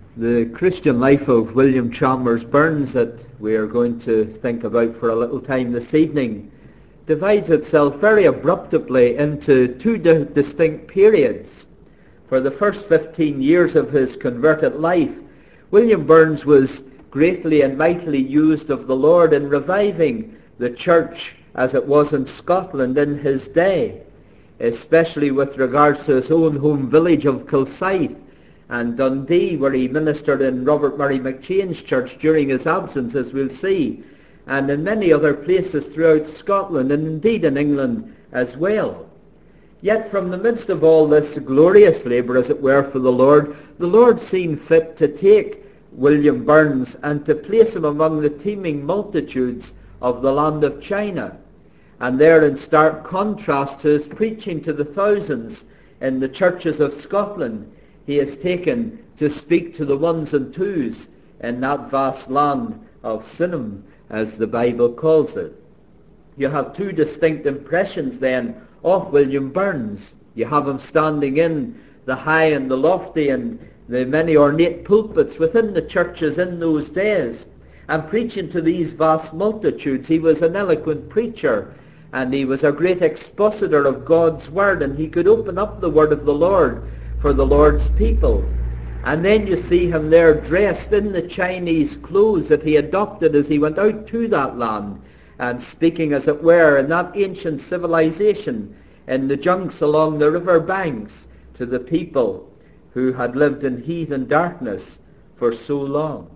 The Christian life of William Chalmers Burns that we are going to think about for a little time this evening divides itself very abruptly into two distinct periods. For the first 15 years of his converted life, William Burns was greatly and mightily used of the Lord in reviving the church as it was in Scotland in his day, especially with regards to his own home village of Kilsyth and Dundee, where he ministered in Robert Murray McChain's church during his absence, as we'll see, and in many other places throughout Scotland and indeed in England as well. Yet from the midst of all this glorious labour, as it were, for the Lord seen fit to take William Burns and to place him among the teeming multitudes of the land of China. And there, in stark contrast to his preaching to the thousands in the churches of Scotland, he is taken to speak to the ones and twos in that vast land of Sinim, as the Bible calls it. You have two distinct impressions then of William Burns. You have him standing in the high and the lofty and the many ornate pulpits within the churches in those days, and preaching to these vast multitudes. He was an eloquent preacher, and he was a great expositor of God's word, and he could open up the word of the Lord for the Lord's people. And then you see him there dressed in the Chinese clothes that he adopted as he went out to that land, and speaking, as it were, in that ancient civilization in the junks along the river banks to the people who had lived in heathen darkness for so long.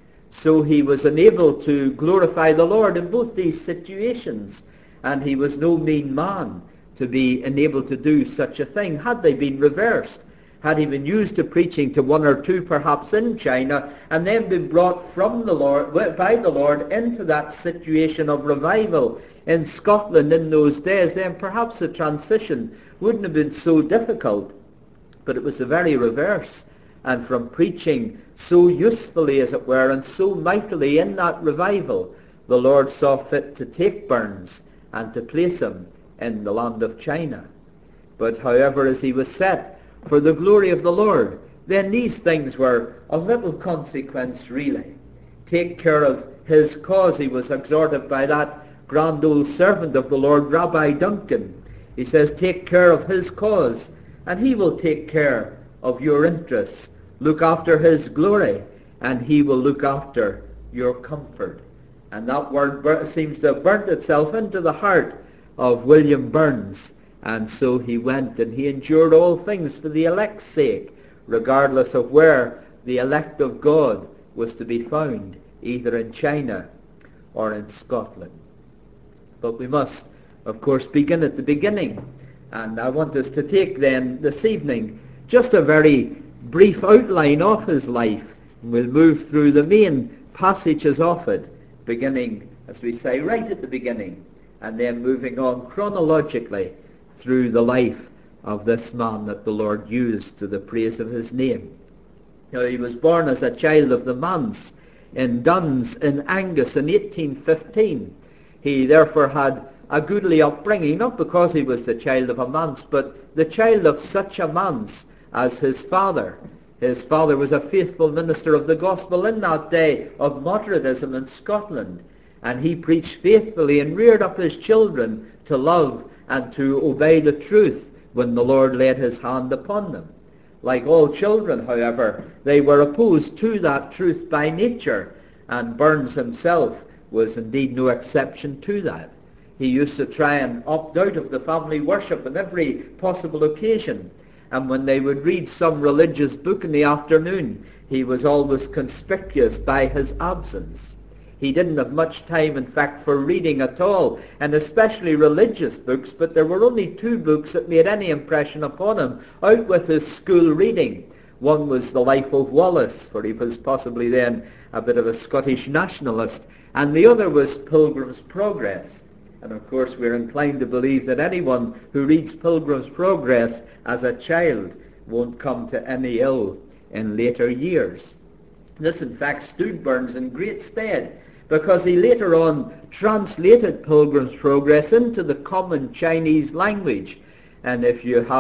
So he was enabled to glorify the Lord in both these situations, and he was no mean man to be enabled to do such a thing. Had they been reversed, had he been used to preaching to one or two perhaps in China, and then been brought from the Lord, by the Lord, into that situation of revival in Scotland in those days, then perhaps the transition wouldn't have been so difficult. But it was the very reverse. And from preaching so usefully, as it were, and so mightily in that revival, the Lord saw fit to take Burns and to place him in the land of China. But however, as he was set for the glory of the Lord, then these things were of little consequence really. Take care of his cause, he was exhorted by that grand old servant of the Lord, Rabbi Duncan. He says, take care of his cause, and he will take care of your interests. Look after his glory, and he will look after your comfort. And that word seems to have burnt itself into the heart of William Burns. And so he went, and he endured all things for the elect's sake, regardless of where the elect of God was to be found, either in China or in Scotland. But we must, of course, begin at the beginning. And I want us to take then this evening just a very brief outline of his life. And we'll move through the main passages of it, beginning, as we say, right at the beginning, and then moving on chronologically through the life of this man that the Lord used to the praise of his name. Now, he was born as a child of the manse in Duns in Angus in 1815. He therefore had a goodly upbringing, not because he was the child of a manse, but the child of such a manse as his father. His father was a faithful minister of the gospel in that day of moderatism in Scotland, and he preached faithfully and reared up his children to love and to obey the truth when the Lord laid his hand upon them. Like all children, however, they were opposed to that truth by nature, and Burns himself was indeed no exception to that. He used to try and opt out of the family worship on every possible occasion, and when they would read some religious book in the afternoon, he was always conspicuous by his absence. He didn't have much time, in fact, for reading at all, and especially religious books, but there were only two books that made any impression upon him out with his school reading. One was The Life of Wallace, for he was possibly then a bit of a Scottish nationalist, and the other was Pilgrim's Progress. And of course we're inclined to believe that anyone who reads Pilgrim's Progress as a child won't come to any ill in later years. This in fact stood Burns in great stead, because he later on translated Pilgrim's Progress into the common Chinese language. And if you have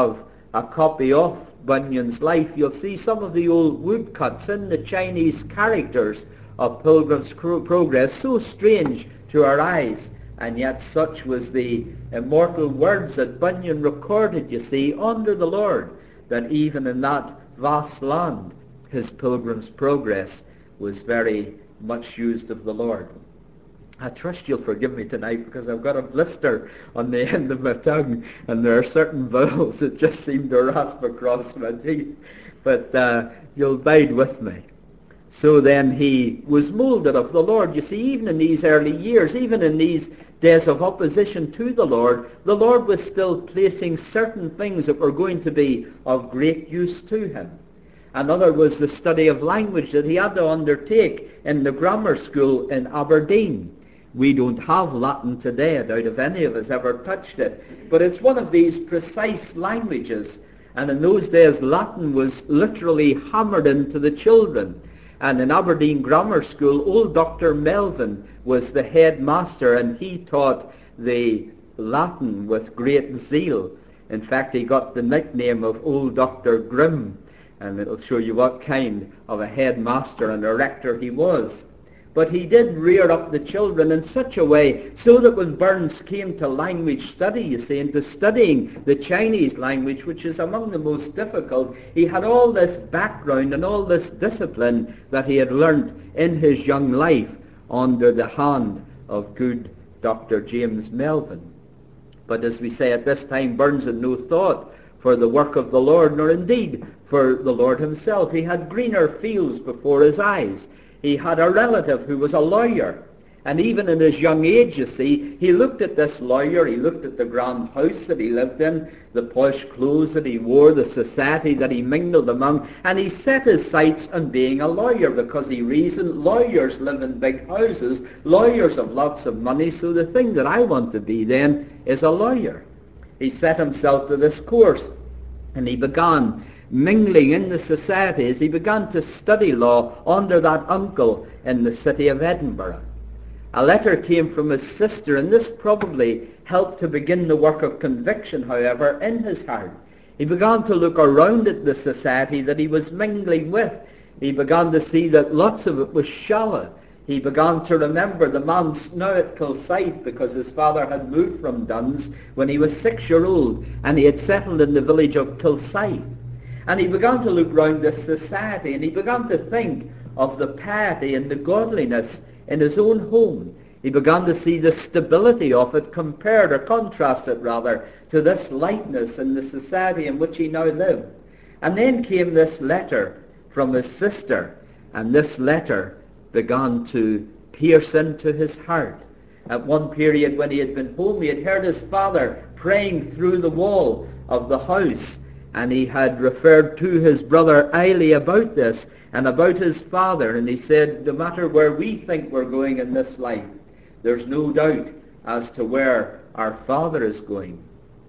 a copy of Bunyan's life, you'll see some of the old woodcuts in the Chinese characters of Pilgrim's Progress, so strange to our eyes, and yet such was the immortal words that Bunyan recorded, you see, under the Lord, that even in that vast land, his Pilgrim's Progress was very much used of the Lord. I trust you'll forgive me tonight because I've got a blister on the end of my tongue, and there are certain vowels that just seem to rasp across my teeth. But you'll bide with me. So then he was moulded of the Lord. You see, even in these early years, even in these days of opposition to the Lord was still placing certain things that were going to be of great use to him. Another was the study of language that he had to undertake in the grammar school in Aberdeen. We don't have Latin today. I doubt if any of us ever touched it. But it's one of these precise languages. And in those days, Latin was literally hammered into the children. And in Aberdeen Grammar School, old Dr. Melvin was the headmaster, and he taught the Latin with great zeal. In fact, he got the nickname of Old Dr. Grimm, and it'll show you what kind of a headmaster and a rector he was. But he did rear up the children in such a way so that when Burns came to language study, you see, into studying the Chinese language, which is among the most difficult, he had all this background and all this discipline that he had learnt in his young life under the hand of good Dr. James Melvin. But as we say, at this time, Burns had no thought for the work of the Lord, nor indeed for the Lord himself. He had greener fields before his eyes. He had a relative who was a lawyer. And even in his young age, you see, he looked at this lawyer, he looked at the grand house that he lived in, the posh clothes that he wore, the society that he mingled among, and he set his sights on being a lawyer because he reasoned lawyers live in big houses, lawyers have lots of money, so the thing that I want to be then is a lawyer. He set himself to this course, and he began mingling in the societies. He began to study law under that uncle in the city of Edinburgh. A letter came from his sister, and this probably helped to begin the work of conviction, however, in his heart. He began to look around at the society that he was mingling with. He began to see that lots of it was shallow. He began to remember the man now at Kilsyth, because his father had moved from Duns when he was 6-year-old, and he had settled in the village of Kilsyth. And he began to look round this society, and he began to think of the piety and the godliness in his own home. He began to see the stability of it compared, or contrasted rather, to this lightness in the society in which he now lived. And then came this letter from his sister, and this letter began to pierce into his heart. At one period when he had been home, he had heard his father praying through the wall of the house, and he had referred to his brother Eiley about this and about his father, and he said, no matter where we think we're going in this life, there's no doubt as to where our father is going.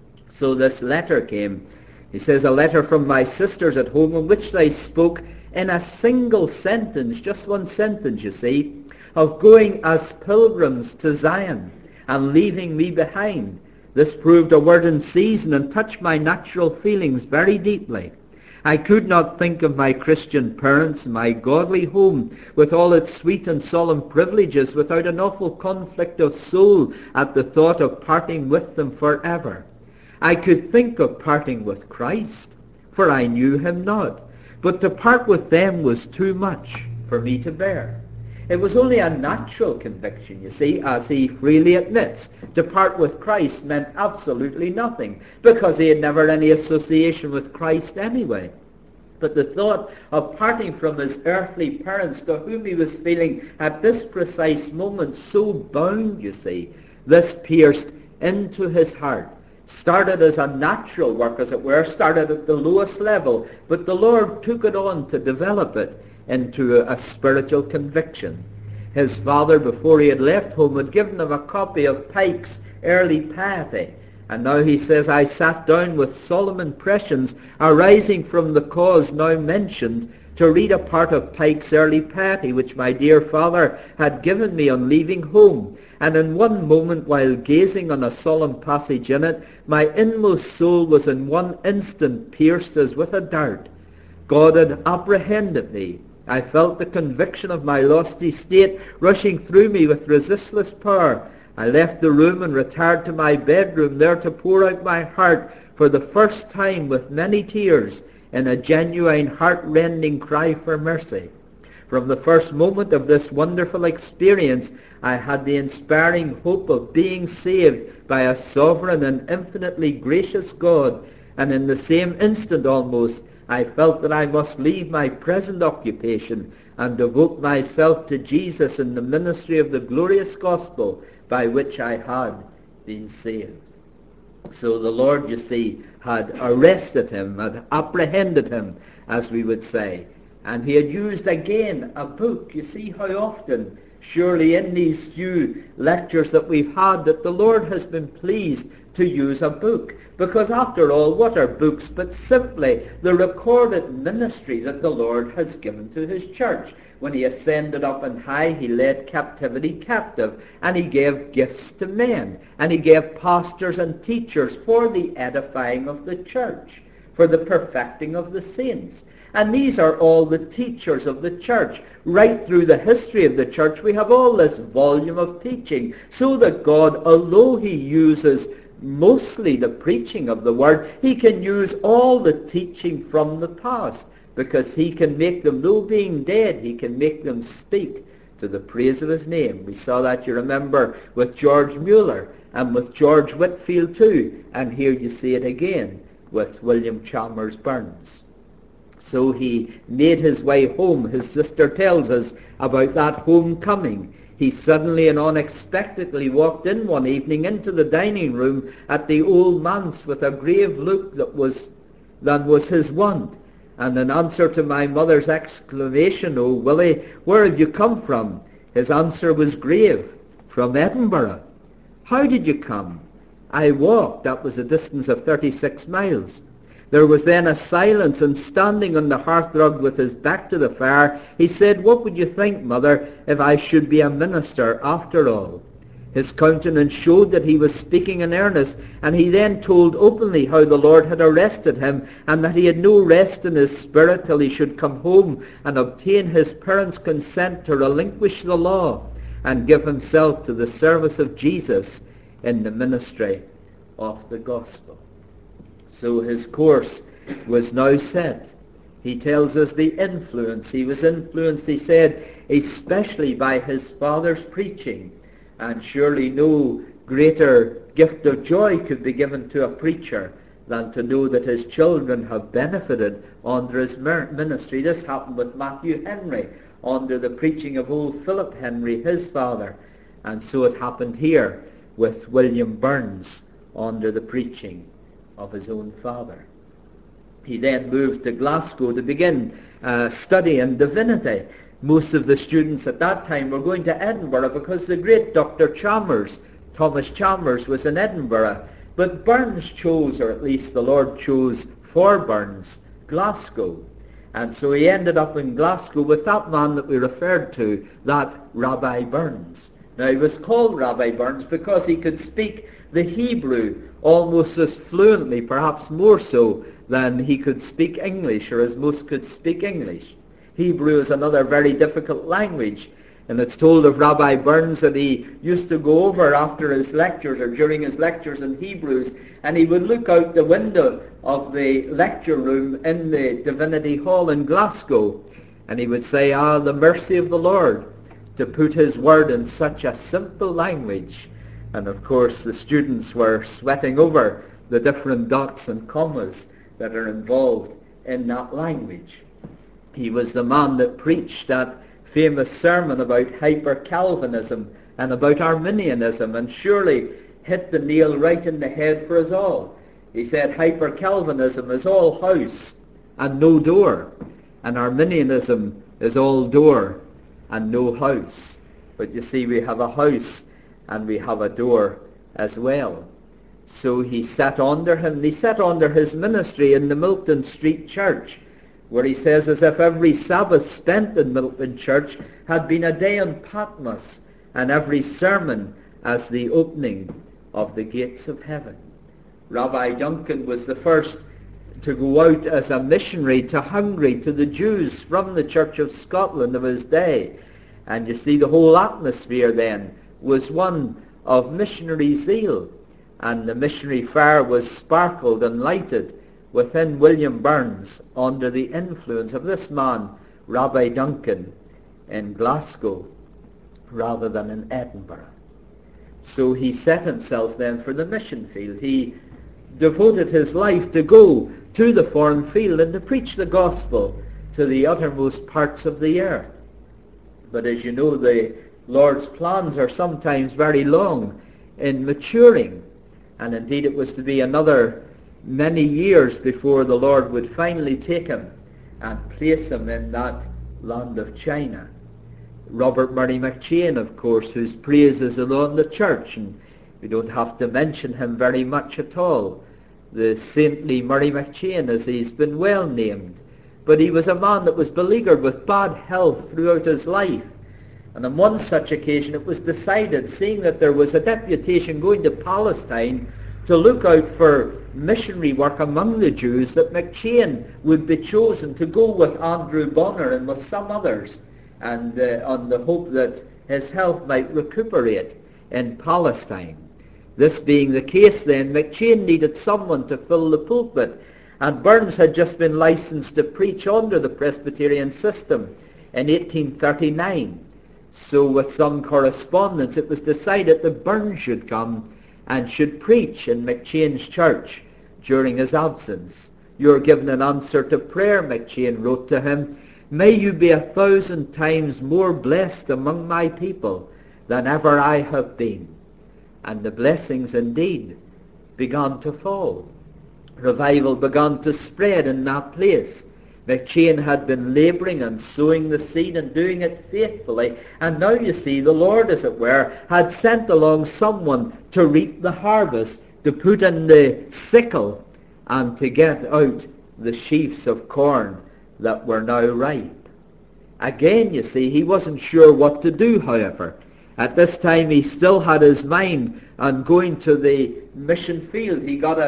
So this letter came. He says, a letter from my sisters at home, in which they spoke in a single sentence, just one sentence, you see, of going as pilgrims to Zion and leaving me behind. This proved a word in season and touched my natural feelings very deeply. I could not think of my Christian parents, my godly home, with all its sweet and solemn privileges, without an awful conflict of soul at the thought of parting with them forever. I could think of parting with Christ, for I knew him not, but to part with them was too much for me to bear. It was only a natural conviction, you see, as he freely admits. To part with Christ meant absolutely nothing, because he had never any association with Christ anyway. But the thought of parting from his earthly parents, to whom he was feeling at this precise moment so bound, you see, this pierced into his heart. Started as a natural work, as it were, started at the lowest level, but the Lord took it on to develop it into a spiritual conviction. His father, before he had left home, had given him a copy of Pike's Early Piety, and now he says, I sat down with solemn impressions arising from the cause now mentioned to read a part of Pike's Early Piety, which my dear father had given me on leaving home. And in one moment, while gazing on a solemn passage in it, my inmost soul was in one instant pierced as with a dart. God had apprehended me. I felt the conviction of my lost estate rushing through me with resistless power. I left the room and retired to my bedroom, there to pour out my heart for the first time with many tears in a genuine heart-rending cry for mercy. From the first moment of this wonderful experience, I had the inspiring hope of being saved by a sovereign and infinitely gracious God, and in the same instant almost, I felt that I must leave my present occupation and devote myself to Jesus in the ministry of the glorious gospel by which I had been saved. So the Lord, you see, had arrested him, had apprehended him, as we would say. And he had used again a book. You see how often, surely in these few lectures that we've had, that the Lord has been pleased to use a book. Because after all, what are books but simply the recorded ministry that the Lord has given to his church? When he ascended up on high, he led captivity captive, and he gave gifts to men, and he gave pastors and teachers for the edifying of the church, for the perfecting of the saints. And these are all the teachers of the church. Right through the history of the church, we have all this volume of teaching, so that God, although he uses mostly the preaching of the word, he can use all the teaching from the past, because he can make them, though being dead, he can make them speak to the praise of his name. We saw that, you remember, with George Mueller and with George Whitefield too, and here you see it again with William Chalmers Burns. So he made his way home. His sister tells us about that homecoming. He suddenly and unexpectedly walked in one evening into the dining room at the old manse with a grave look that was his wont. And in answer to my mother's exclamation, "Oh, Willie, where have you come from?" his answer was grave. "From Edinburgh." "How did you come?" "I walked." That was a distance of 36 miles. There was then a silence, and standing on the hearthrug with his back to the fire, he said, "What would you think, mother, if I should be a minister after all?" His countenance showed that he was speaking in earnest, and he then told openly how the Lord had arrested him, and that he had no rest in his spirit till he should come home and obtain his parents' consent to relinquish the law and give himself to the service of Jesus in the ministry of the gospel. So his course was now set. He tells us the influence. He was influenced, he said, especially by his father's preaching. And surely no greater gift of joy could be given to a preacher than to know that his children have benefited under his ministry. This happened with Matthew Henry under the preaching of old Philip Henry, his father. And so it happened here with William Burns under the preaching of his own father. He then moved to Glasgow to begin study in divinity. Most of the students at that time were going to Edinburgh because the great Dr. Chalmers, Thomas Chalmers, was in Edinburgh. But Burns chose, or at least the Lord chose for Burns, Glasgow. And so he ended up in Glasgow with that man that we referred to, that Rabbi Burns. Now he was called Rabbi Burns because he could speak the Hebrew almost as fluently, perhaps more so, than he could speak English, or as most could speak English. Hebrew is another very difficult language, and it's told of Rabbi Burns that he used to go over after his lectures or during his lectures in Hebrews, and he would look out the window of the lecture room in the Divinity Hall in Glasgow, and he would say, "Ah, the mercy of the Lord, to put his word in such a simple language." And of course the students were sweating over the different dots and commas that are involved in that language. He was the man that preached that famous sermon about hyper-Calvinism and about Arminianism, and surely hit the nail right in the head for us all. He said hyper-Calvinism is all house and no door, and Arminianism is all door and no house. But you see, we have a house and we have a door as well. So he sat under him. He sat under his ministry in the Milton Street Church. where he says, as if every Sabbath spent in Milton Church had been a day on Patmos, and every sermon as the opening of the gates of heaven. Rabbi Duncan was the first to go out as a missionary to Hungary, to the Jews from the Church of Scotland of his day. And you see, the whole atmosphere then was one of missionary zeal, and the missionary fire was sparkled and lighted within William Burns under the influence of this man, Rabbi Duncan, in Glasgow rather than in Edinburgh. So he set himself then for the mission field. He devoted his life to go to the foreign field and to preach the gospel to the uttermost parts of the earth. But as you know, the Lord's plans are sometimes very long in maturing, and indeed it was to be another many years before the Lord would finally take him and place him in that land of China. Robert Murray McCheyne, of course, whose praise is alone the church, and we don't have to mention him very much at all. The saintly Murray McCheyne, as he's been well named. But he was a man that was beleaguered with bad health throughout his life. And on one such occasion it was decided, seeing that there was a deputation going to Palestine to look out for missionary work among the Jews, that McCheyne would be chosen to go with Andrew Bonner and with some others, and on the hope that his health might recuperate in Palestine. This being the case then, McCheyne needed someone to fill the pulpit, and Burns had just been licensed to preach under the Presbyterian system in 1839. So with some correspondence it was decided that Burns should come and should preach in McCheyne's church during his absence. "You're given an answer to prayer," McCheyne wrote to him. "May you be 1,000 times more blessed among my people than ever I have been." And the blessings indeed began to fall. Revival began to spread in that place. McCheyne had been labouring and sowing the seed and doing it faithfully, and now you see the Lord, as it were, had sent along someone to reap the harvest, to put in the sickle and to get out the sheaves of corn that were now ripe. Again, you see, he wasn't sure what to do, however. At this time he still had his mind on going to the mission field. He got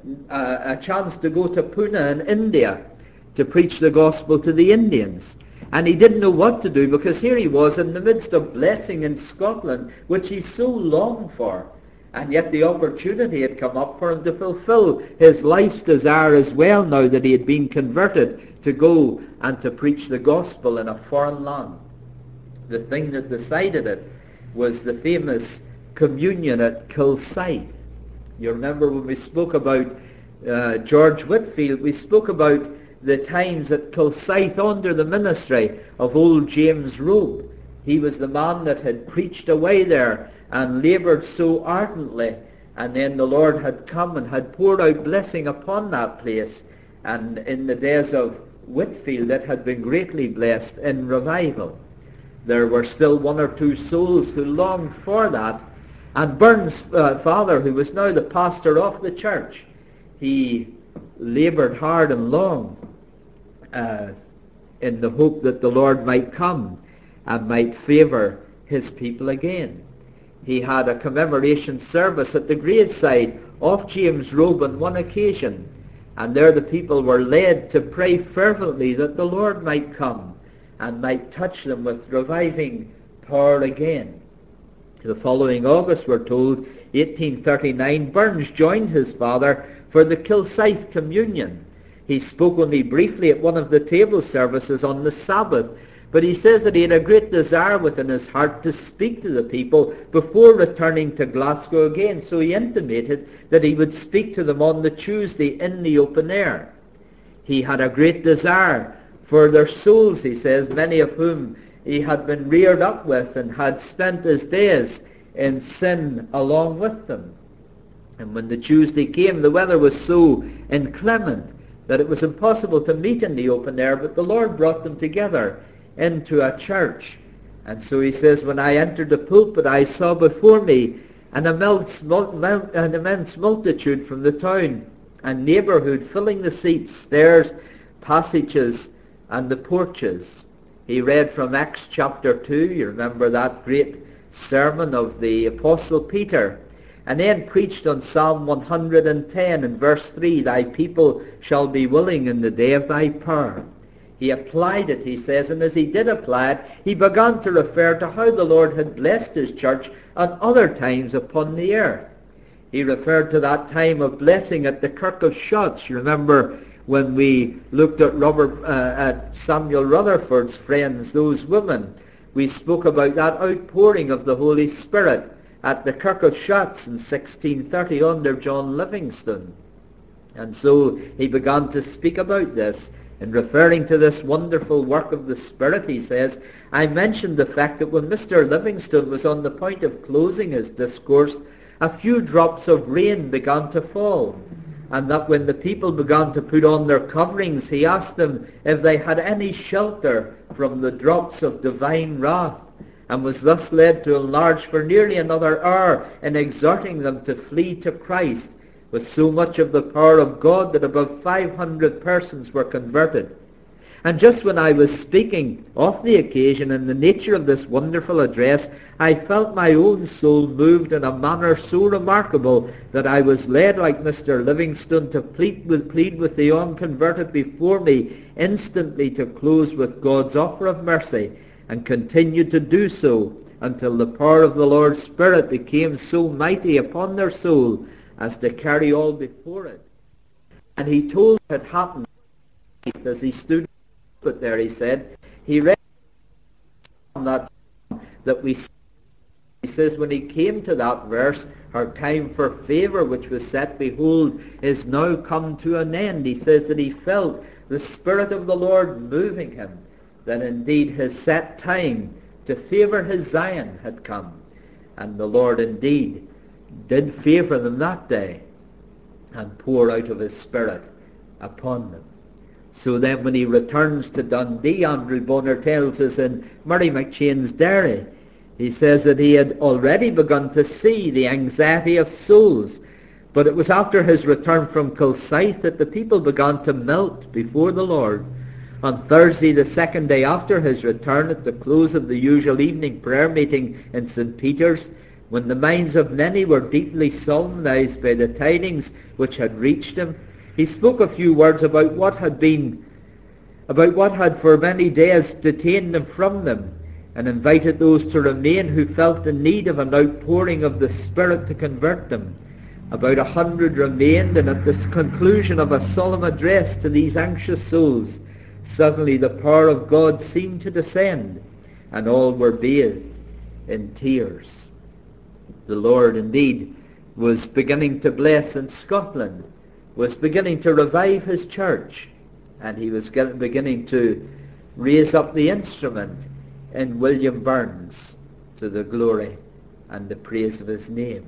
a chance to go to Pune in India to preach the gospel to the Indians. And he didn't know what to do, because here he was in the midst of blessing in Scotland, which he so longed for. And yet the opportunity had come up for him to fulfill his life's desire as well, now that he had been converted, to go and to preach the gospel in a foreign land. The thing that decided it was the famous communion at Kilsyth. You remember when we spoke about George Whitfield, we spoke about the times at Kilsyth under the ministry of old James Robe. He was the man that had preached away there and laboured so ardently, and then the Lord had come and had poured out blessing upon that place, and in the days of Whitfield it had been greatly blessed in revival. There were still 1 or 2 souls who longed for that, and Burns' father, who was now the pastor of the church, he laboured hard and long in the hope that the Lord might come and might favour his people again. He had a commemoration service at the graveside of James Robe on one occasion, and there the people were led to pray fervently that the Lord might come and might touch them with reviving power again. The following August, we're told, 1839, Burns joined his father for the Kilsyth communion. He spoke only briefly at one of the table services on the Sabbath, but he says that he had a great desire within his heart to speak to the people before returning to Glasgow again. So he intimated that he would speak to them on the Tuesday in the open air. He had a great desire for their souls, he says, many of whom he had been reared up with and had spent his days in sin along with them. And when the Tuesday came, the weather was so inclement that it was impossible to meet in the open air, but the Lord brought them together into a church. And so he says, when I entered the pulpit, I saw before me an immense multitude from the town and neighbourhood filling the seats, stairs, passages, and the porches. He read from Acts chapter 2, you remember that great sermon of the Apostle Peter, and then preached on Psalm 110 and verse 3, thy people shall be willing in the day of thy power. He applied it, he says, and as he did apply it, he began to refer to how the Lord had blessed his church at other times upon the earth. He referred to that time of blessing at the Kirk of Shotts. You remember when we looked at Samuel Rutherford's friends, those women. We spoke about that outpouring of the Holy Spirit at the Kirk of Shotts in 1630 under John Livingstone. And so he began to speak about this. In referring to this wonderful work of the Spirit, he says, I mentioned the fact that when Mr. Livingstone was on the point of closing his discourse, a few drops of rain began to fall, and that when the people began to put on their coverings, he asked them if they had any shelter from the drops of divine wrath, and was thus led to enlarge for nearly another hour in exhorting them to flee to Christ, with so much of the power of God that above 500 persons were converted. And just when I was speaking of the occasion and the nature of this wonderful address, I felt my own soul moved in a manner so remarkable that I was led, like Mr. Livingstone, to plead with the unconverted before me instantly to close with God's offer of mercy, and continued to do so until the power of the Lord's Spirit became so mighty upon their soul as to carry all before it. And he told what had happened as he stood but there, he said, he read that he says, when he came to that verse, her time for favour which was set, behold, is now come to an end. He says that he felt the Spirit of the Lord moving him, that indeed his set time to favour his Zion had come. And the Lord indeed did favour them that day and pour out of his Spirit upon them. So then when he returns to Dundee, Andrew Bonar tells us in Murray McChain's diary, he says that he had already begun to see the anxiety of souls, but it was after his return from Kilsyth that the people began to melt before the Lord. On Thursday, the second day after his return, at the close of the usual evening prayer meeting in St. Peter's, when the minds of many were deeply solemnized by the tidings which had reached him, he spoke a few words about what had for many days detained them from them, and invited those to remain who felt the need of an outpouring of the Spirit to convert them. About 100 remained, and at the conclusion of a solemn address to these anxious souls, suddenly the power of God seemed to descend, and all were bathed in tears. The Lord indeed was beginning to bless in Scotland, was beginning to revive his church, and he was beginning to raise up the instrument in William Burns to the glory and the praise of his name.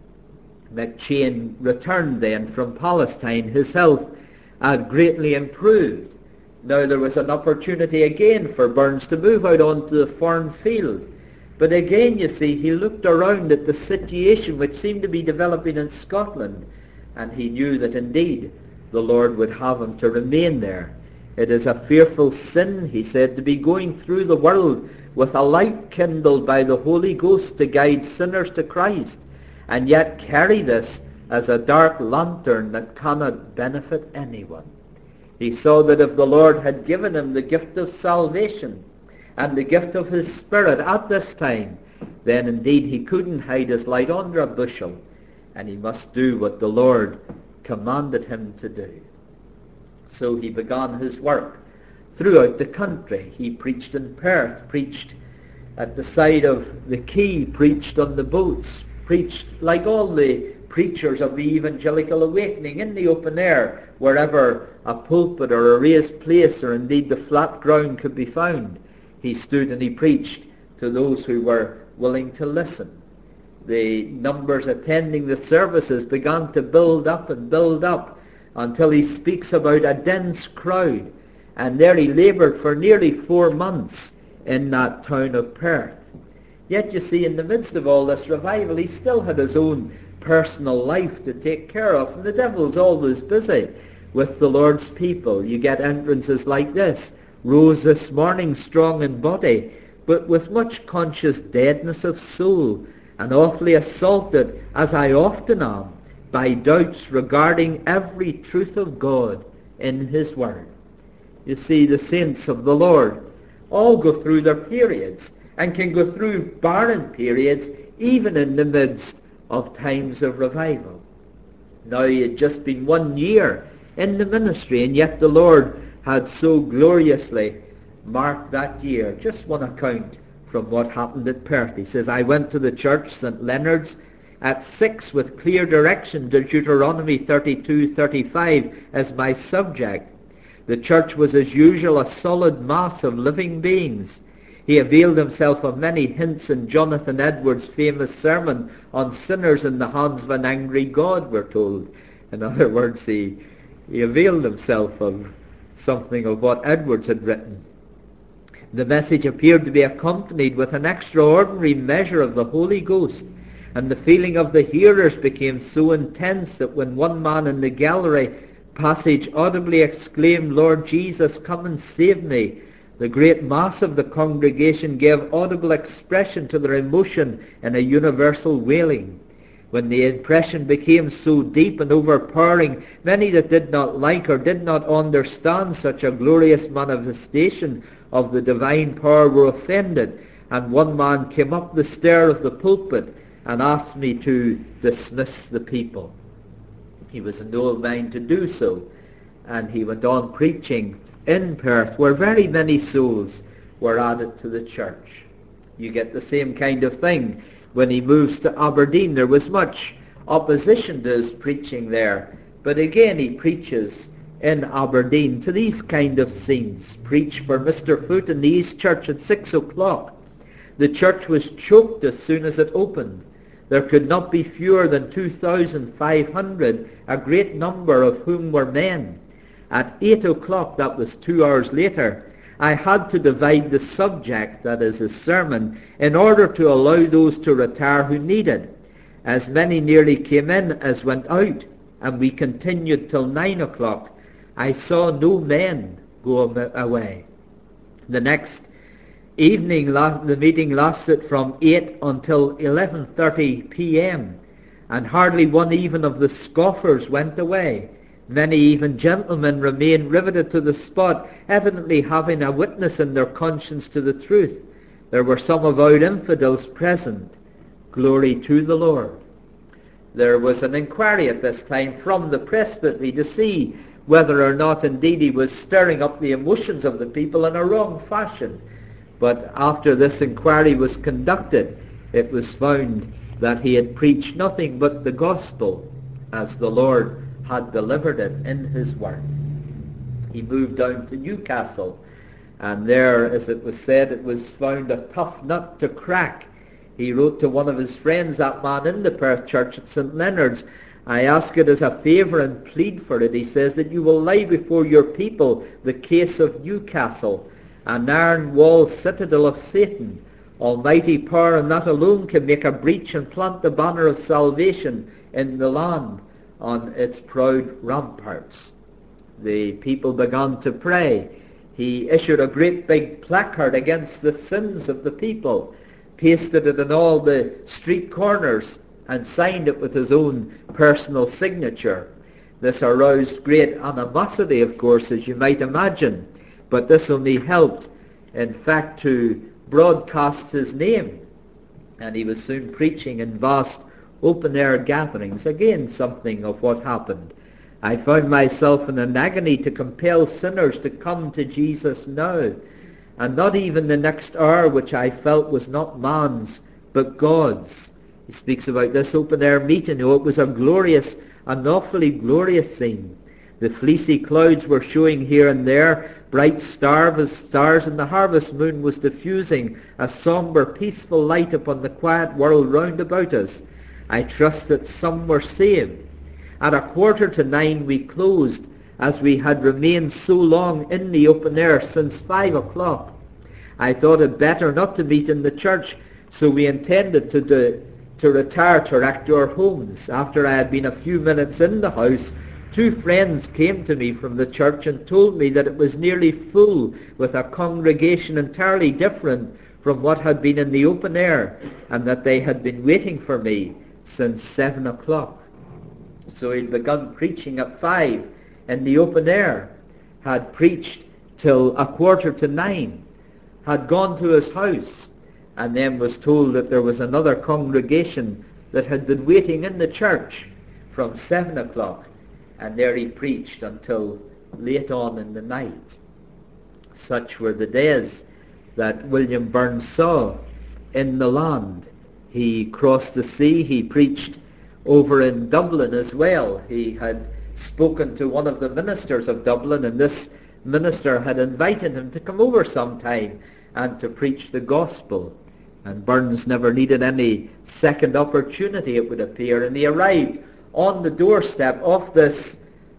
McChain returned then from Palestine. His health had greatly improved. Now there was an opportunity again for Burns to move out onto the foreign field. But again, you see, he looked around at the situation which seemed to be developing in Scotland, and he knew that indeed the Lord would have him to remain there. It is a fearful sin, he said, to be going through the world with a light kindled by the Holy Ghost to guide sinners to Christ, and yet carry this as a dark lantern that cannot benefit anyone. He saw that if the Lord had given him the gift of salvation and the gift of his Spirit at this time, then indeed he couldn't hide his light under a bushel, and he must do what the Lord commanded him to do. So he began his work throughout the country. He preached in Perth, preached at the side of the quay, preached on the boats, preached like all the preachers of the evangelical awakening in the open air, wherever a pulpit or a raised place or indeed the flat ground could be found. He stood and he preached to those who were willing to listen. The numbers attending the services began to build up until he speaks about a dense crowd. And there he laboured for nearly 4 months in that town of Perth. Yet you see, in the midst of all this revival, he still had his own personal life to take care of. And the devil's always busy with the Lord's people. You get entrances like this. rose this morning strong in body, but with much conscious deadness of soul, and awfully assaulted, as I often am, by doubts regarding every truth of God in his word. You see, the saints of the Lord all go through their periods, and can go through barren periods even in the midst of times of revival. Now, it had just been 1 year in the ministry, and yet the Lord had so gloriously marked that year. Just one account from what happened at Perth. He says, I went to the church, St. Leonard's, at 6 with clear direction to Deuteronomy 32:35 as my subject. The church was as usual a solid mass of living beings. He availed himself of many hints in Jonathan Edwards' famous sermon on sinners in the hands of an angry God, we're told. In other words, he availed himself of something of what Edwards had written. The message appeared to be accompanied with an extraordinary measure of the Holy Ghost, and the feeling of the hearers became so intense that when one man in the gallery passage audibly exclaimed, Lord Jesus, come and save me, the great mass of the congregation gave audible expression to their emotion in a universal wailing. When the impression became so deep and overpowering, many that did not like or did not understand such a glorious manifestation of the divine power were offended, and one man came up the stair of the pulpit and asked me to dismiss the people. He was in no mind to do so, and he went on preaching in Perth, where very many souls were added to the church. You get the same kind of thing when he moves to Aberdeen. There was much opposition to his preaching there, but again he preaches in Aberdeen to these kind of scenes. Preach for Mr. Foote in the East Church at 6 o'clock. The church was choked as soon as it opened. There could not be fewer than 2,500, a great number of whom were men. At 8 o'clock, that was 2 hours later, I had to divide the subject, that is his sermon, in order to allow those to retire who needed. As many nearly came in as went out, and we continued till 9 o'clock. I saw no men go away. The next evening, the meeting lasted from 8 until 11:30 p.m., and hardly one even of the scoffers went away. Many even gentlemen remained riveted to the spot, evidently having a witness in their conscience to the truth. There were some avowed infidels present. Glory to the Lord. There was an inquiry at this time from the presbytery to see whether or not indeed he was stirring up the emotions of the people in a wrong fashion. But after this inquiry was conducted, it was found that he had preached nothing but the gospel as the Lord had delivered it in his word. He moved down to Newcastle, and there, as it was said, it was found a tough nut to crack. He wrote to one of his friends, that man in the Perth church at St. Leonard's, I ask it as a favour and plead for it, he says, that you will lay before your people the case of Newcastle, an iron wall citadel of Satan. Almighty power, and that alone can make a breach and plant the banner of salvation in the land on its proud ramparts. The people began to pray. He issued a great big placard against the sins of the people, pasted it in all the street corners, and signed it with his own personal signature. This aroused great animosity, of course, as you might imagine, but this only helped, in fact, to broadcast his name, and he was soon preaching in vast open-air gatherings. Again, something of what happened. I found myself in an agony to compel sinners to come to Jesus now, and not even the next hour, which I felt was not man's, but God's. He speaks about this open-air meeting. Oh, it was a glorious, an awfully glorious scene. The fleecy clouds were showing here and there bright stars, and the harvest moon was diffusing a sombre, peaceful light upon the quiet world round about us. I trust that some were saved. At 9:15 we closed, as we had remained so long in the open air since 5 o'clock. I thought it better not to meet in the church, so we intended to retire direct to our homes. After I had been a few minutes in the house, Two friends came to me from the church and told me that it was nearly full with a congregation entirely different from what had been in the open air, and that they had been waiting for me since 7 o'clock. So he'd begun preaching at 5 in the open air, had preached till 8:45, had gone to his house, and then was told that there was another congregation that had been waiting in the church from 7 o'clock, and there he preached until late on in the night. Such were the days that William Burns saw in the land. He crossed the sea. He preached over in Dublin as well. He had spoken to one of the ministers of Dublin, and this minister had invited him to come over sometime and to preach the gospel. And Burns never needed any second opportunity, it would appear, and he arrived on the doorstep of this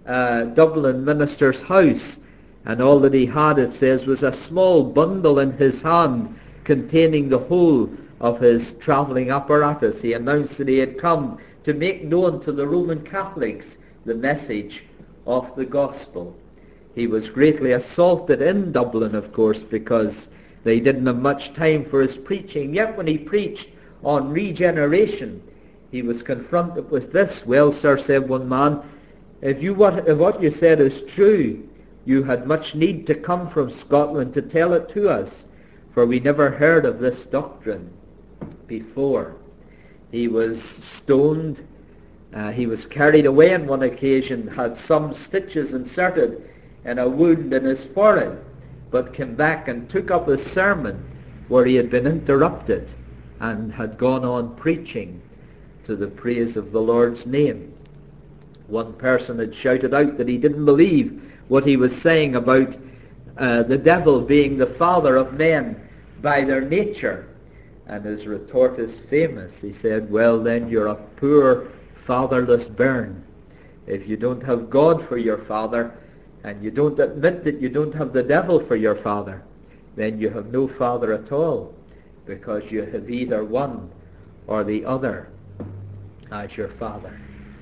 Dublin minister's house, and all that he had, it says, was a small bundle in his hand containing the whole of his travelling apparatus. He announced that he had come to make known to the Roman Catholics the message of the gospel. He was greatly assaulted in Dublin, of course, because they didn't have much time for his preaching. Yet when he preached on regeneration, he was confronted with this. "Well, sir," said one man, if what you said is true, you had much need to come from Scotland to tell it to us, for we never heard of this doctrine before." He was stoned. He was carried away on one occasion, had some stitches inserted in a wound in his forehead, but came back and took up his sermon where he had been interrupted, and had gone on preaching to the praise of the Lord's name. One person had shouted out that he didn't believe what he was saying about the devil being the father of men by their nature. And his retort is famous. He said, "Well then, you're a poor fatherless bairn. If you don't have God for your father, and you don't admit that you don't have the devil for your father, then you have no father at all, because you have either one or the other as your father."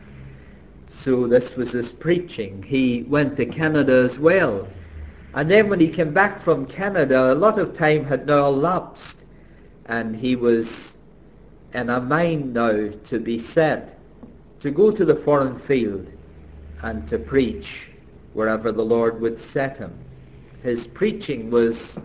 So this was his preaching. He went to Canada as well. And then when he came back from Canada, a lot of time had now elapsed, and he was in a mind now to be set to go to the foreign field and to preach wherever the Lord would set him. His preaching was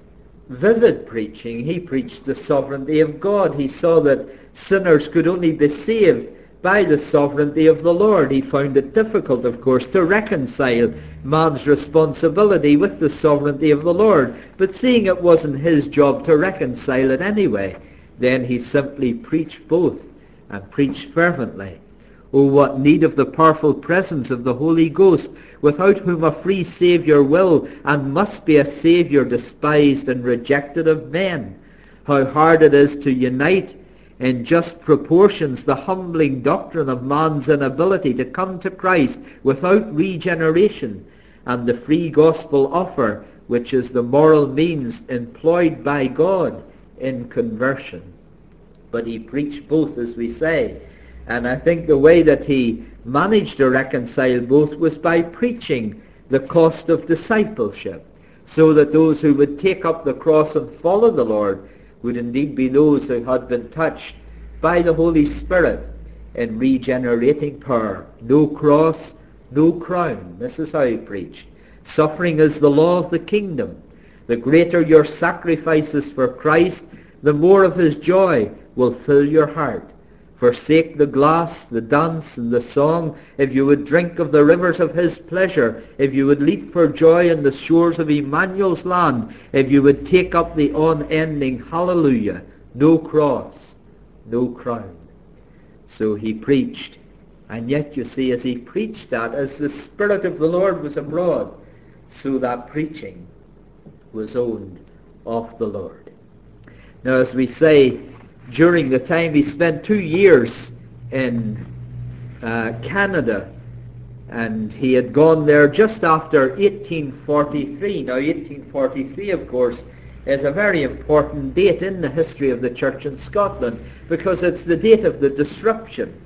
vivid preaching. He preached the sovereignty of God. He saw that sinners could only be saved by the sovereignty of the Lord. He found it difficult, of course, to reconcile man's responsibility with the sovereignty of the Lord. But seeing it wasn't his job to reconcile it anyway, then he simply preached both, and preached fervently. Oh, what need of the powerful presence of the Holy Ghost, without whom a free Saviour will and must be a Saviour despised and rejected of men. How hard it is to unite in just proportions the humbling doctrine of man's inability to come to Christ without regeneration, and the free gospel offer, which is the moral means employed by God in conversion. But he preached both, as we say, and I think the way that he managed to reconcile both was by preaching the cost of discipleship, so that those who would take up the cross and follow the Lord would indeed be those who had been touched by the Holy Spirit in regenerating power. No cross, no crown. This is how he preached. Suffering is the law of the kingdom. The greater your sacrifices for Christ, the more of his joy will fill your heart. Forsake the glass, the dance, and the song, if you would drink of the rivers of his pleasure, if you would leap for joy in the shores of Emmanuel's land, if you would take up the unending hallelujah. No cross, no crown. So he preached. And yet, you see, as he preached that, as the Spirit of the Lord was abroad, so that preaching was owned of the Lord. Now, as we say, during the time he spent 2 years in Canada, and he had gone there just after 1843. Now 1843, of course, is a very important date in the history of the church in Scotland, because it's the date of the disruption.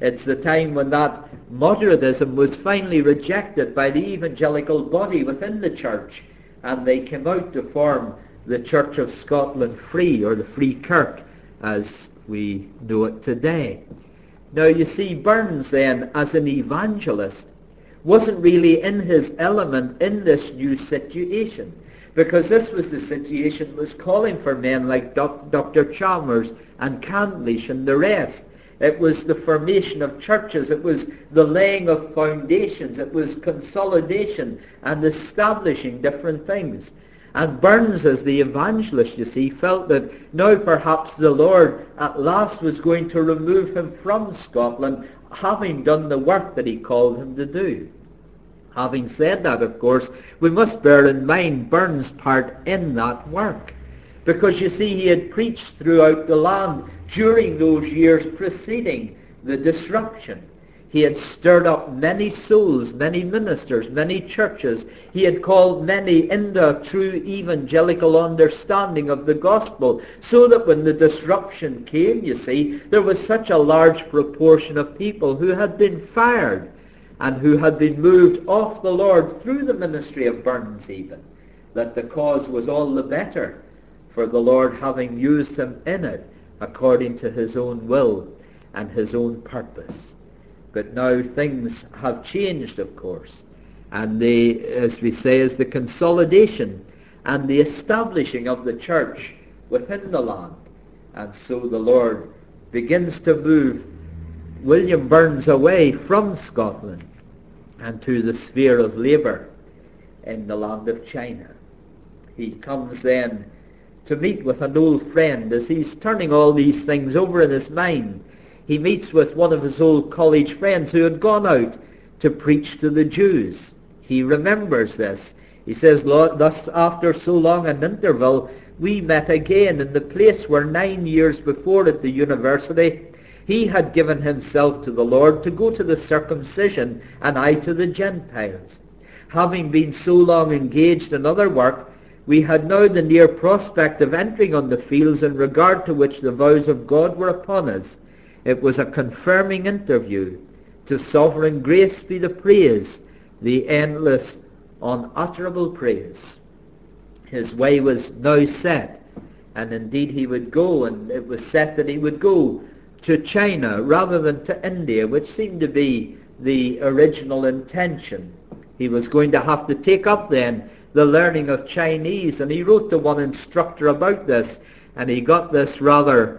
It's the time when that moderatism was finally rejected by the evangelical body within the church, and they came out to form the Church of Scotland Free, or the Free Kirk, as we know it today. Now you see, Burns then, as an evangelist, wasn't really in his element in this new situation, because this was the situation that was calling for men like Dr. Chalmers and Candlish and the rest. It was the formation of churches, it was the laying of foundations, it was consolidation and establishing different things. And Burns, as the evangelist, you see, felt that now perhaps the Lord at last was going to remove him from Scotland, having done the work that he called him to do. Having said that, of course, we must bear in mind Burns' part in that work. Because you see, he had preached throughout the land during those years preceding the disruption. He had stirred up many souls, many ministers, many churches. He had called many into a true evangelical understanding of the gospel, so that when the disruption came, you see, there was such a large proportion of people who had been fired and who had been moved off the Lord through the ministry of Burns even, that the cause was all the better for the Lord having used him in it according to his own will and his own purpose. But now things have changed, of course, and as we say, is the consolidation and the establishing of the church within the land. And so the Lord begins to move William Burns away from Scotland and to the sphere of labour in the land of China. He comes then to meet with an old friend. As he's turning all these things over in his mind, he meets with one of his old college friends who had gone out to preach to the Jews. He remembers this. He says, thus after so long an interval, we met again in the place where 9 years before at the university he had given himself to the Lord to go to the circumcision, and I to the Gentiles. Having been so long engaged in other work, we had now the near prospect of entering on the fields in regard to which the vows of God were upon us. It was a confirming interview. To sovereign grace be the praise, the endless, unutterable praise. His way was now set, and indeed he would go, and it was set that he would go to China rather than to India, which seemed to be the original intention. He was going to have to take up then the learning of Chinese, and he wrote to one instructor about this, and he got this rather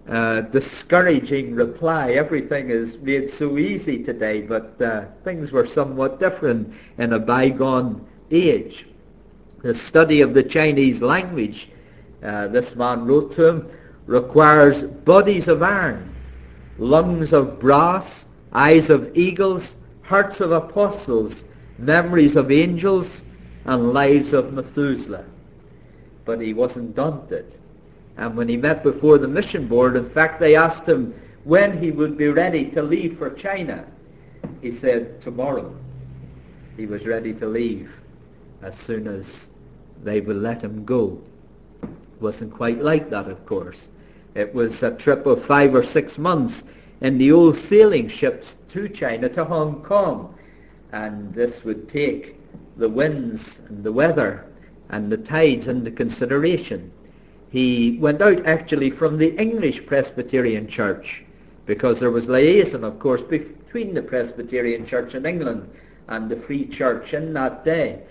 discouraging reply. Everything is made so easy today, but things were somewhat different in a bygone age. The study of the Chinese language, this man wrote to him, requires bodies of iron, lungs of brass, eyes of eagles, hearts of apostles, memories of angels, and lives of Methuselah. But he wasn't daunted. And when he met before the mission board, in fact, they asked him when he would be ready to leave for China. He said tomorrow. He was ready to leave as soon as they would let him go. It wasn't quite like that, of course. It was a trip of 5 or 6 months in the old sailing ships to China, to Hong Kong. And this would take the winds and the weather and the tides into consideration. He went out actually from the English Presbyterian Church, because there was liaison, of course, between the Presbyterian Church in England and the Free Church in that day.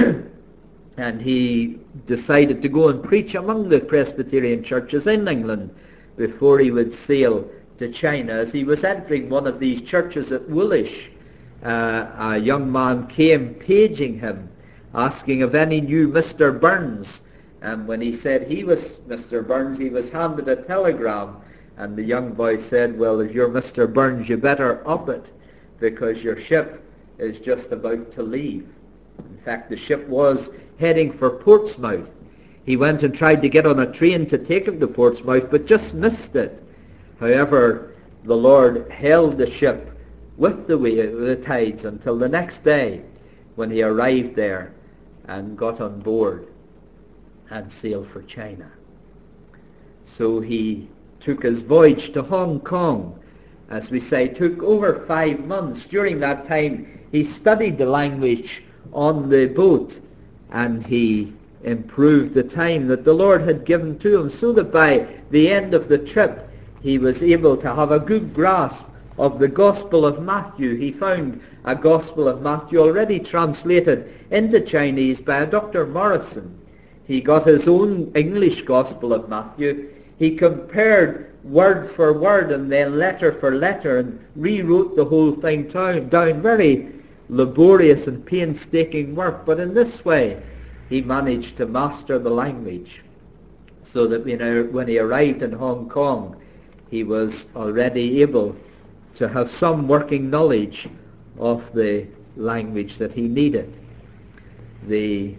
And he decided to go and preach among the Presbyterian churches in England before he would sail to China. As he was entering one of these churches at Woolwich, a young man came paging him, asking if any knew Mr. Burns. And when he said he was Mr. Burns, he was handed a telegram, and the young boy said, well, if you're Mr. Burns, you better up it, because your ship is just about to leave. In fact, the ship was heading for Portsmouth. He went and tried to get on a train to take him to Portsmouth, but just missed it. However, the Lord held the ship with the tides until the next day, when he arrived there and got on board and sailed for China. So he took his voyage to Hong Kong, as we say, took over 5 months. During that time, he studied the language on the boat, and he improved the time that the Lord had given to him, so that by the end of the trip, he was able to have a good grasp of the Gospel of Matthew. He found a Gospel of Matthew already translated into Chinese by a Dr. Morrison. He got his own English Gospel of Matthew. He compared word for word and then letter for letter and rewrote the whole thing down. Very laborious and painstaking work, but in this way he managed to master the language, so that when he arrived in Hong Kong, he was already able to have some working knowledge of the language that he needed. The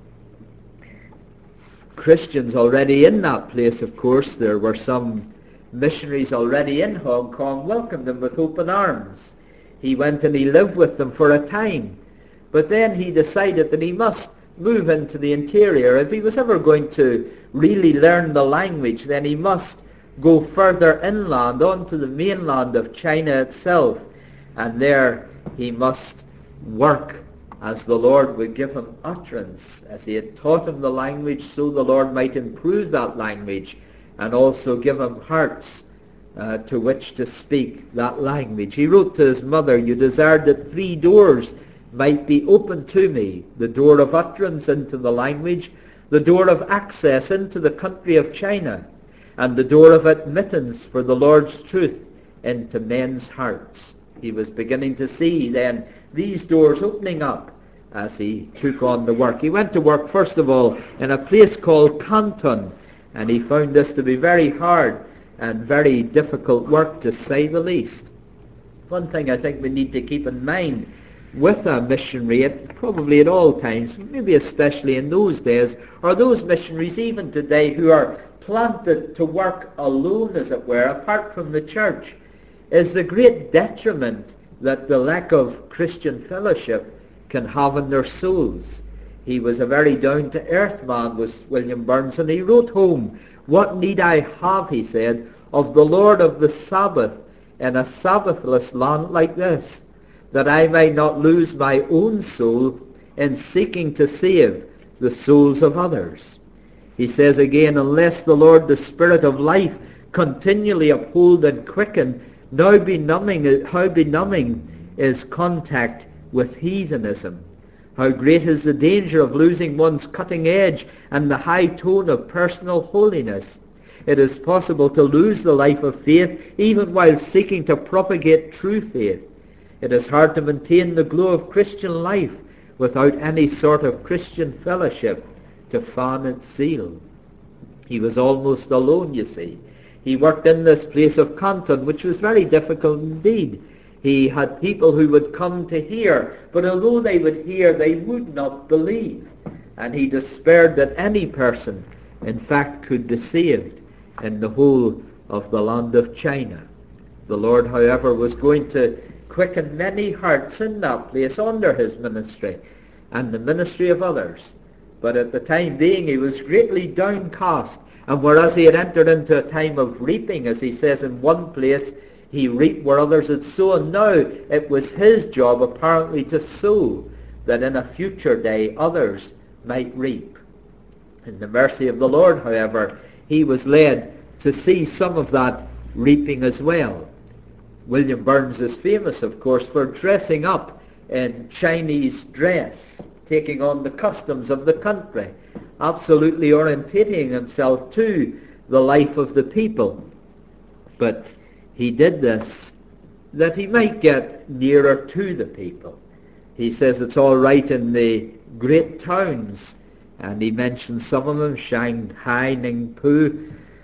Christians already in that place, of course, there were some missionaries already in Hong Kong, welcomed him with open arms. He went and he lived with them for a time, but then he decided that he must move into the interior. If he was ever going to really learn the language, then he must go further inland onto the mainland of China itself, and there he must work as the Lord would give him utterance. As he had taught him the language, so the Lord might improve that language and also give him hearts to which to speak that language. He wrote to his mother, "You desired that 3 doors might be open to me, the door of utterance into the language, the door of access into the country of China, and the door of admittance for the Lord's truth into men's hearts." He was beginning to see then these doors opening up as he took on the work. He went to work first of all in a place called Canton, and he found this to be very hard and very difficult work, to say the least. One thing I think we need to keep in mind with a missionary, probably at all times, maybe especially in those days, or those missionaries even today who are planted to work alone, as it were, apart from the church, is the great detriment that the lack of Christian fellowship can have in their souls. He was a very down-to-earth man, was William Burns, and he wrote home, "What need I have," he said, "of the Lord of the Sabbath in a Sabbathless land like this, that I may not lose my own soul in seeking to save the souls of others." He says again, "Unless the Lord, the Spirit of life, continually uphold and quicken, how benumbing is contact with heathenism. How great is the danger of losing one's cutting edge and the high tone of personal holiness. It is possible to lose the life of faith even while seeking to propagate true faith. It is hard to maintain the glow of Christian life without any sort of Christian fellowship to fan its zeal." He was almost alone, you see. He worked in this place of Canton, which was very difficult indeed. He had people who would come to hear, but although they would hear, they would not believe. And he despaired that any person, in fact, could be saved in the whole of the land of China. The Lord, however, was going to quicken many hearts in that place under his ministry and the ministry of others. But at the time being, he was greatly downcast. And whereas he had entered into a time of reaping, as he says in one place, he reaped where others had sown. Now it was his job apparently to sow, that in a future day others might reap. In the mercy of the Lord, however, he was led to see some of that reaping as well. William Burns is famous, of course, for dressing up in Chinese dress, taking on the customs of the country, absolutely orientating himself to the life of the people. But he did this that he might get nearer to the people. He says it's all right in the great towns, and he mentions some of them, Shanghai, Ningpo,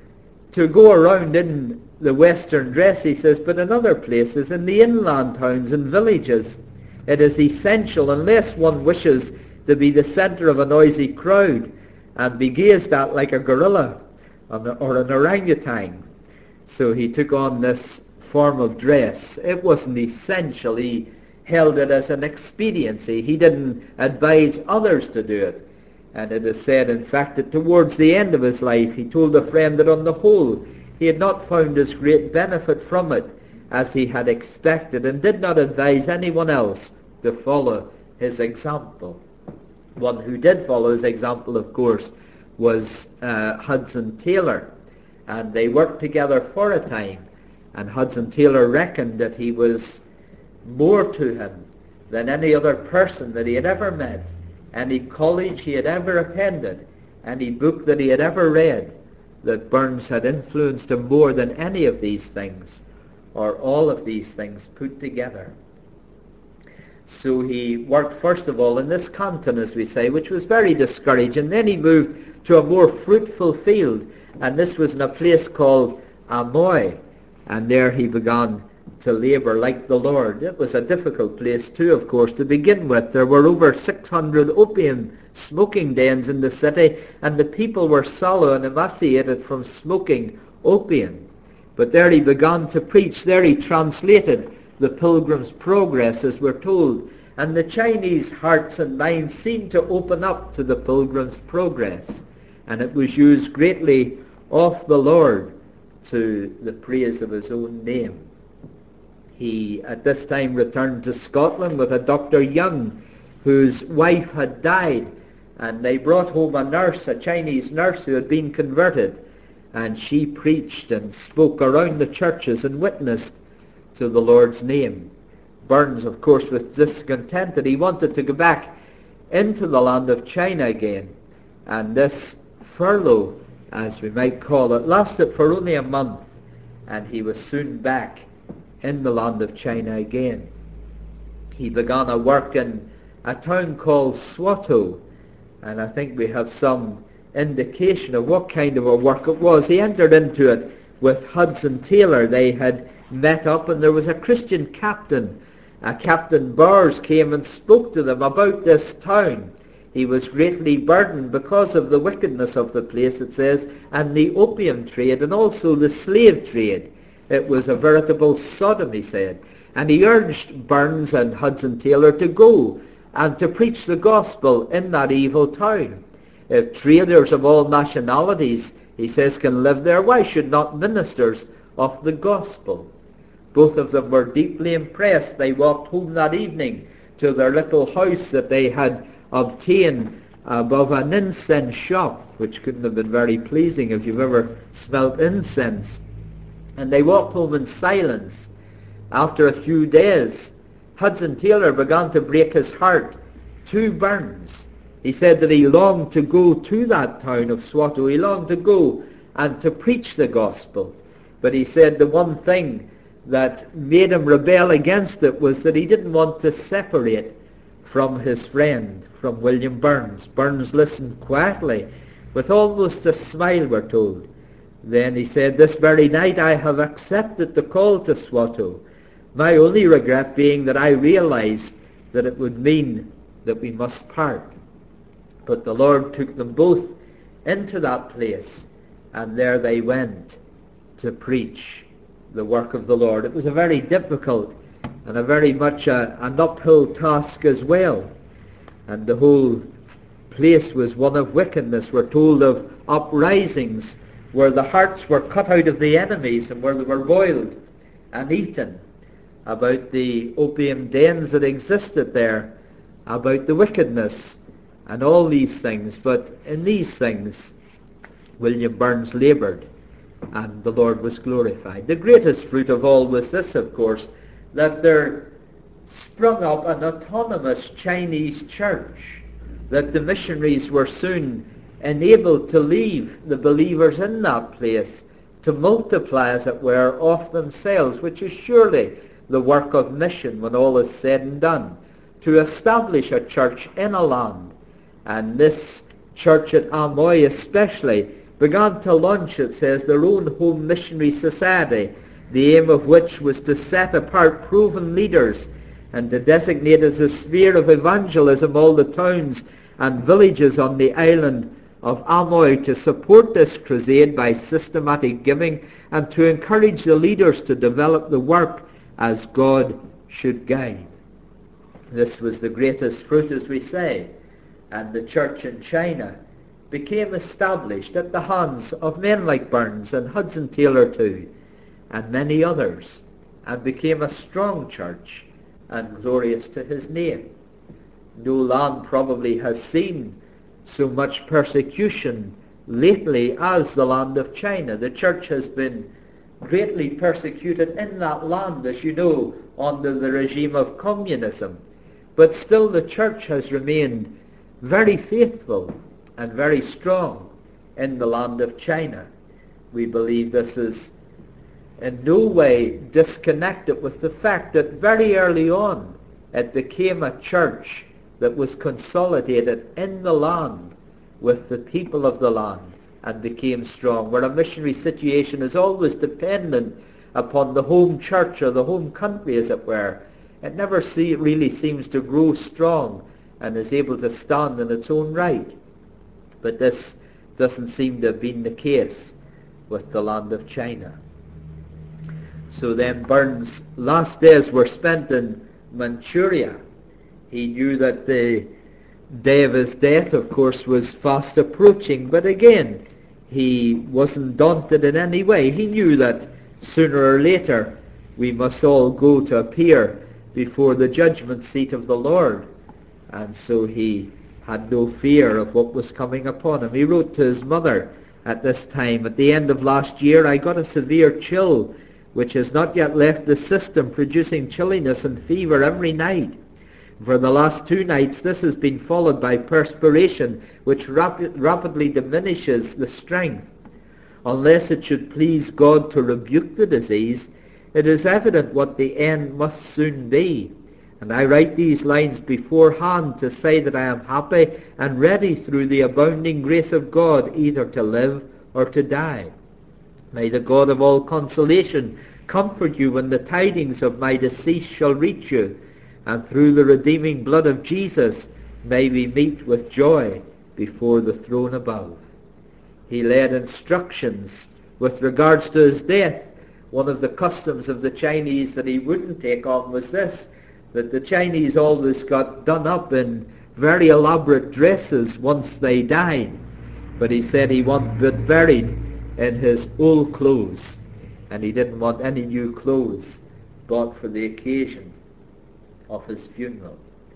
to go around in the Western dress, he says, but in other places, in the inland towns and villages, it is essential, unless one wishes to be the center of a noisy crowd and be gazed at like a gorilla or an orangutan. So he took on this form of dress. It wasn't essential. He held it as an expediency. He didn't advise others to do it. And it is said, in fact, that towards the end of his life, he told a friend that on the whole, he had not found his great benefit from it, as he had expected, and did not advise anyone else to follow his example. One who did follow his example, of course, was Hudson Taylor, and they worked together for a time, and Hudson Taylor reckoned that he was more to him than any other person that he had ever met, any college he had ever attended, any book that he had ever read, that Burns had influenced him more than any of these things, or all of these things put together. So he worked first of all in this canton, as we say, which was very discouraging. Then he moved to a more fruitful field, and this was in a place called Amoy, and there he began to labour like the Lord. It was a difficult place too, of course, to begin with. There were over 600 opium smoking dens in the city, and the people were sallow and emaciated from smoking opium. But there he began to preach. There he translated the Pilgrim's Progress, as we're told, and the Chinese hearts and minds seemed to open up to the Pilgrim's Progress, and it was used greatly of the Lord to the praise of his own name. He at this time returned to Scotland with a Dr. Young, whose wife had died, and they brought home a nurse, a Chinese nurse who had been converted, and she preached and spoke around the churches and witnessed to the Lord's name. Burns, of course, was discontented. He wanted to go back into the land of China again, and this furlough, as we might call it, lasted for only a month, and he was soon back in the land of China again. He began a work in a town called Swatow, and I think we have some indication of what kind of a work it was. He entered into it with Hudson Taylor. They had met up, and there was a Christian captain. Captain Bowers came and spoke to them about this town. He was greatly burdened because of the wickedness of the place, it says, and the opium trade, and also the slave trade. It was a veritable Sodom, he said. And he urged Burns and Hudson Taylor to go and to preach the gospel in that evil town. If traders of all nationalities, he says, can live there, why should not ministers of the gospel? Both of them were deeply impressed. They walked home that evening to their little house that they had obtained above an incense shop, which couldn't have been very pleasing if you've ever smelt incense. And they walked home in silence. After a few days, Hudson Taylor began to break his heart to Burns. He said that he longed to go to that town of Swatow. He longed to go and to preach the gospel. But he said the one thing that made him rebel against it was that he didn't want to separate from his friend, from William Burns. Burns listened quietly, with almost a smile, we're told. Then he said, this very night I have accepted the call to Swatow, my only regret being that I realized that it would mean that we must part. But the Lord took them both into that place, and there they went to preach the work of the Lord. It was a very difficult and a very much an uphill task as well. And the whole place was one of wickedness. We're told of uprisings where the hearts were cut out of the enemies and where they were boiled and eaten, about the opium dens that existed there, about the wickedness and all these things. But in these things, William Burns laboured, and the Lord was glorified. The greatest fruit of all was this, of course, that there sprung up an autonomous Chinese church, that the missionaries were soon enabled to leave the believers in that place, to multiply, as it were, of themselves, which is surely the work of mission when all is said and done, to establish a church in a land. And this church at Amoy especially began to launch, it says, their own home missionary society, the aim of which was to set apart proven leaders and to designate as a sphere of evangelism all the towns and villages on the island of Amoy, to support this crusade by systematic giving and to encourage the leaders to develop the work as God should guide. This was the greatest fruit, as we say, and the church in China became established at the hands of men like Burns and Hudson Taylor too, and many others. and became a strong church and glorious to his name. No land probably has seen so much persecution lately as the land of China. The church has been greatly persecuted in that land, as you know, under the regime of communism. But still the church has remained very faithful and very strong in the land of China. We believe this is in no way disconnected with the fact that very early on it became a church that was consolidated in the land with the people of the land and became strong, where a missionary situation is always dependent upon the home church or the home country, as it were. It never really seems to grow strong and is able to stand in its own right. But this doesn't seem to have been the case with the land of China. So then Burns' last days were spent in Manchuria. He knew that the day of his death, of course, was fast approaching, but again, he wasn't daunted in any way. He knew that sooner or later we must all go to appear before the judgment seat of the Lord, and so he had no fear of what was coming upon him. He wrote to his mother at this time, "At the end of last year I got a severe chill which has not yet left the system, producing chilliness and fever every night. For the last 2 nights this has been followed by perspiration which rapidly diminishes the strength. Unless it should please God to rebuke the disease, it is evident what the end must soon be. And I write these lines beforehand to say that I am happy and ready through the abounding grace of God either to live or to die. May the God of all consolation comfort you when the tidings of my decease shall reach you, and through the redeeming blood of Jesus may we meet with joy before the throne above." He laid instructions with regards to his death. One of the customs of the Chinese that he wouldn't take on was this, that the Chinese always got done up in very elaborate dresses once they died. But he said he wanted to be buried in his old clothes, and he didn't want any new clothes bought for the occasion of his funeral.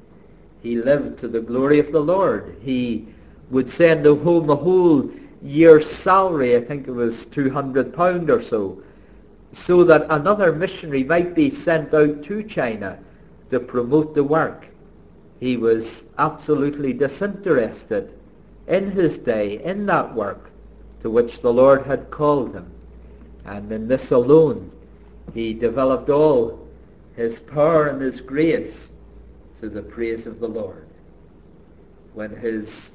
He lived to the glory of the Lord. He would send home a whole year's salary, I think it was £200 or so that another missionary might be sent out to China to promote the work. He was absolutely disinterested in his day in that work to which the Lord had called him. And in this alone he developed all his power and his grace to the praise of the Lord. When his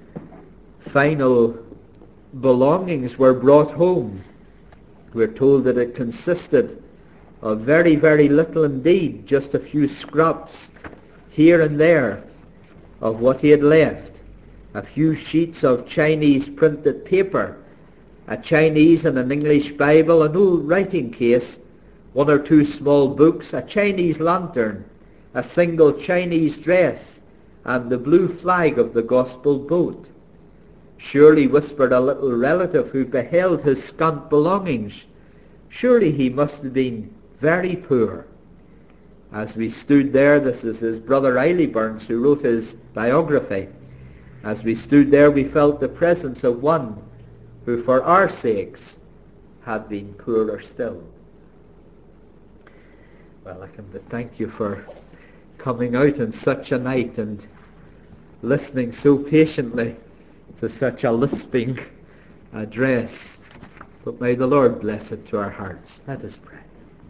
final belongings were brought home, we're told that it consisted of very, very little indeed, just a few scraps here and there of what he had left. A few sheets of Chinese printed paper, a Chinese and an English Bible, an old writing case, 1 or 2 small books, a Chinese lantern, a single Chinese dress, and the blue flag of the gospel boat. Surely, whispered a little relative who beheld his scant belongings, surely he must have been very poor. As we stood there, this is his brother Eiley Burns who wrote his biography. As we stood there, we felt the presence of one who for our sakes had been poorer still. Well, I can but thank you for coming out on such a night and listening so patiently to such a lisping address. But may the Lord bless it to our hearts. Let us pray.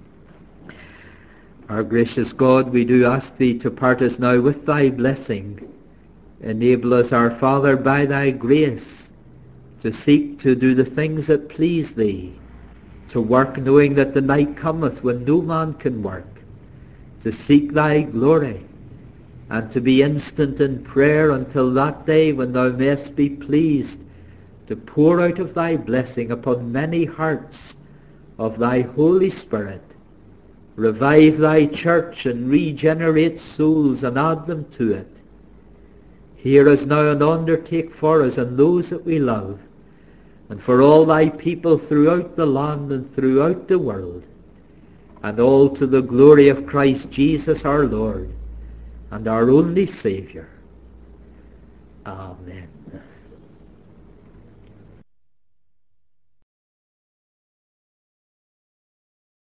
Our gracious God, we do ask thee to part us now with thy blessing. Enable us, our Father, by thy grace, to seek to do the things that please thee, to work knowing that the night cometh when no man can work, to seek thy glory, and to be instant in prayer until that day when thou mayst be pleased to pour out of thy blessing upon many hearts of thy Holy Spirit. Revive thy church and regenerate souls and add them to it. Hear us now and undertake for us and those that we love, and for all thy people throughout the land and throughout the world. and all to the glory of Christ Jesus our Lord and our only Saviour. Amen.